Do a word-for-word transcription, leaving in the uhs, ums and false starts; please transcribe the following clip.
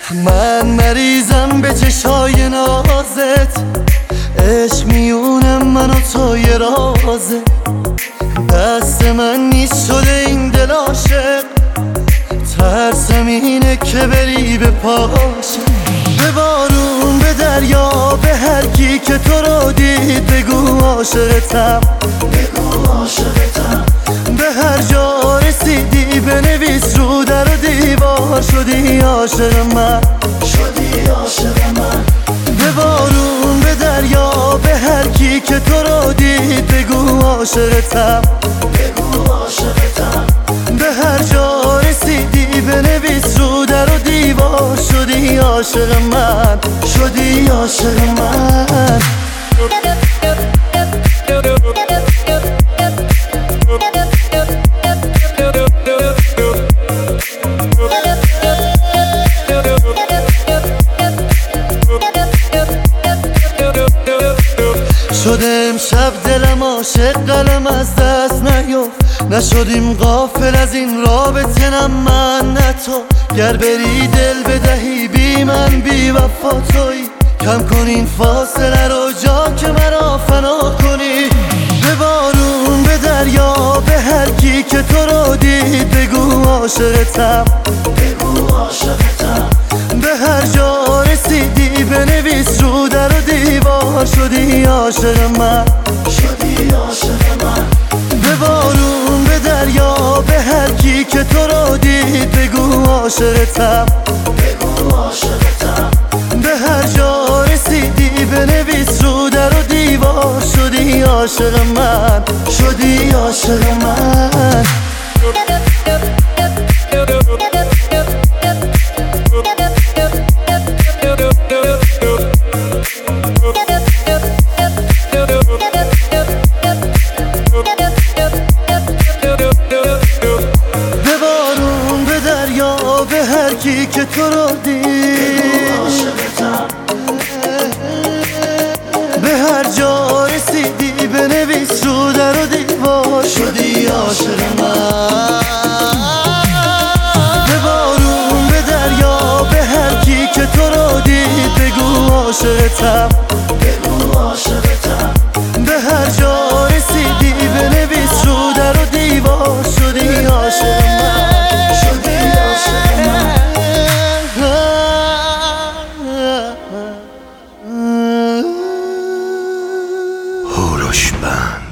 من مریضم به چشای نازت، عشق میونم من و تو یه رازه. دست من نیست شده این دل عاشق، ترسم اینه که بری به پاشه. به بارون، به دریا، به هر کی که تو رو دید بگو عاشقتم، بگو عاشقتم. به هر جا رسیدی بنویس رو در و دیوار شدی عاشق من، شدی عاشق من. به بارون، به دریا، به هر کی که تو رو دید بگو عاشقتم، بگو عاشقتم. به هر جا رسیدی بنویس رو در و دیوار شدی عاشق من، شدی عاشق من. شده امشب دلم عاشق، قلم از دست نیفت. نشدیم غافل از این رابطه، نه من نه تو. گر بری دل بدهی بی من بی وفا تویی. کم کن این فاصله رو جا که مرا فنا کنی. به بارون، به دریا، به هر کی که تو رو دید بگو عاشقتم، بگو عاشقتم. به هر جا رسیدی بنویس رو در و دیوار شدی عاشق من، شدی عاشق من. به بارون، به دریا، به هر کی که تو رو دید بگو عاشقتم، بگو عاشقتم. به هر جا رسیدی بنویس رو در و دیوار شدی عاشق من، شدی عاشق من. به هر کی که تو رو دید به هر جا رسیدی بنویس رو در و دیوار شدی عاشق من. به بارون، به دریا، به هر کی که تو رو دید بگو عاشقتم، بگو عاشقتم. به هر جا رسیدی بنویس رو در و دیوار شدی عاشق من، شدی عاشق من. هوروش بند.